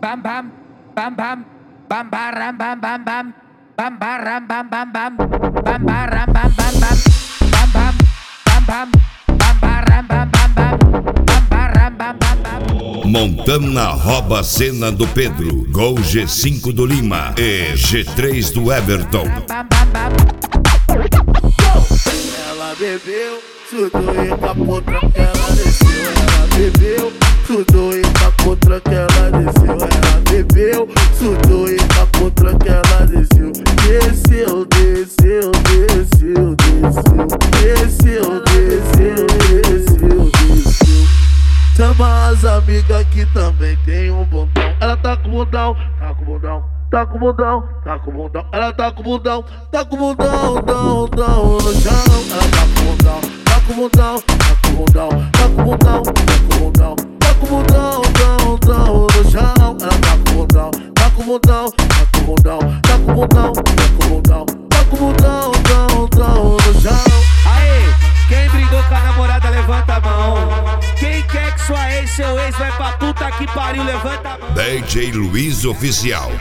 bam bam bam bam bam baram bam bam bam bam baram bam bam bam bam baram bam bam bam bam bam bam bam bam baram bam bam bam bam baram bam bam bam. Montana rouba a cena do Pedro, Gol G5 do Lima e G3 do Everton. Ela bebeu, tudo e capotra que ela desceu. Ela bebeu, tudo e capotra que ela desceu. Ela bebeu, tudo e capotra que ela desceu. Desceu, desceu, desceu, desceu. Desceu, desceu, desceu, desceu. Chama as amigas que também tem um bundão. Ela tá com bundão, tá com bundão, tá com bundão, tá com bundão. Ela tá com bundão, tá com bundão, dão, dão no chão. Ela tá com bundão, tá com bundão, tá com bundão, tá com bundão, tá com bundão, tá com bundão, dão, dão no chão. Ela tá com bundão, tá com bundão, tá com bundão, tá com bundão, tá com bundão, tá com bundão, dão, dão no chão. Aê, quem brigou com a namorada, levanta a mão. Quem quer que sua ex, seu ex vai pra puta que pariu, levanta a mão. DJ Luiz Oficial.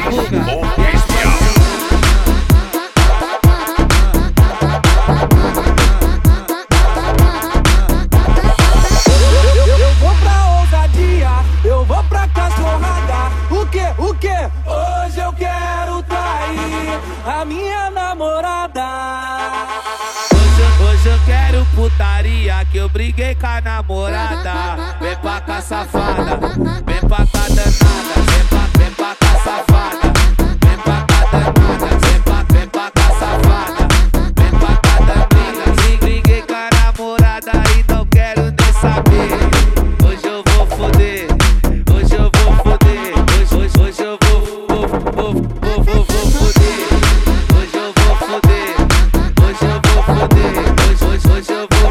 Eu vou pra ousadia, eu vou pra cachorrada. O quê? Hoje eu quero trair a minha namorada. Hoje eu quero putaria, que eu briguei com a namorada. Vem pra cá, safada, vem pra cá, danada. Vem pra cá, safada, vem pra cá, danada. Vem pra cá, safada, vem pra cá, danada. Briguei com a namorada e não quero nem saber. Hoje eu vou foder, hoje eu vou foder. Hoje eu vou foder. Hoje eu vou foder, hoje eu vou foder. Hoje eu vou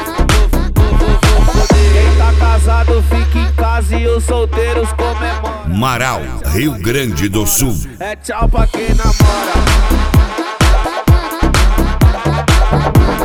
foder. Quem tá casado fica em casa e os solteiros comemoram. Marau, Rio Grande do Sul. É tchau pra quem namora.